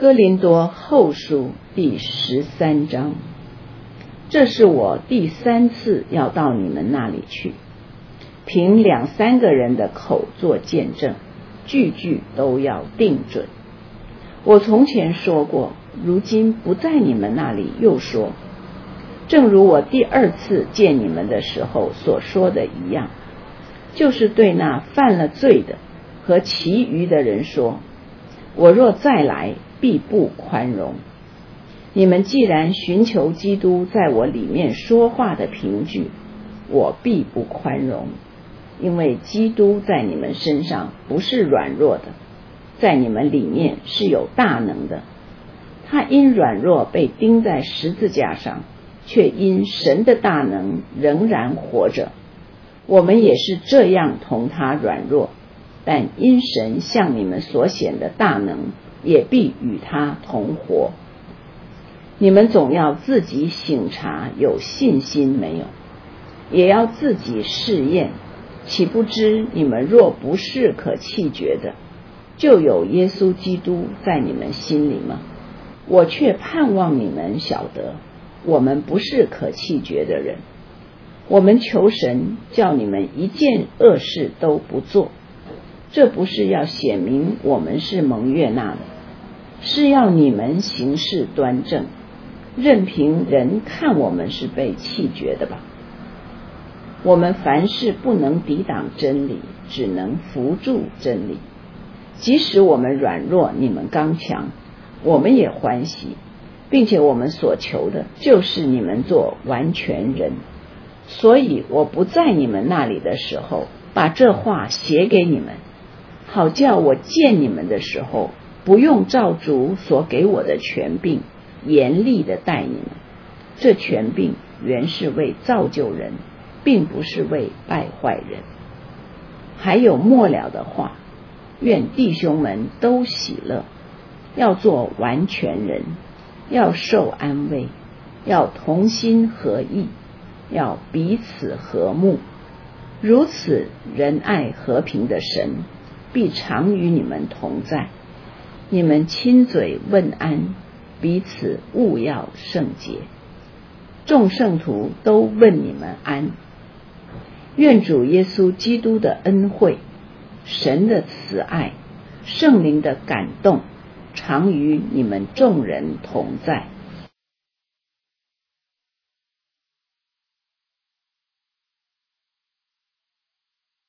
哥林多后书第13章，这是我第3次要到你们那里去，凭2、3个人的口做见证，句句都要定准。我从前说过，如今不在你们那里又说，正如我第2次见你们的时候所说的一样，就是对那犯了罪的和其余的人说，我若再来，必不宽容。你们既然寻求基督在我里面说话的凭据，我必不宽容，因为基督在你们身上不是软弱的，在你们里面是有大能的。他因软弱被钉在十字架上，却因神的大能仍然活着。我们也是这样同他软弱，但因神向你们所显的大能，也必与他同活。你们总要自己省察有信心没有，也要自己试验，岂不知你们若不是可弃绝的，就有耶稣基督在你们心里吗？我却盼望你们晓得，我们不是可弃绝的人。我们求神叫你们一件恶事都不做，这不是要显明我们是蒙悦纳的，是要你们行事端正，任凭人看我们是被弃绝的吧。我们凡事不能抵挡真理，只能扶助真理。即使我们软弱，你们刚强，我们也欢喜，并且我们所求的就是你们做完全人。所以我不在你们那里的时候，把这话写给你们，好叫我见你们的时候，不用照主所给我的权柄严厉的待你们。这权柄原是为造就人，并不是为败坏人。还有末了的话，愿弟兄们都喜乐，要做完全人，要受安慰，要同心合意，要彼此和睦。如此仁爱和平的神必常与你们同在。你们亲嘴问安，彼此务要圣洁。众圣徒都问你们安。愿主耶稣基督的恩惠、神的慈爱、圣灵的感动，常与你们众人同在。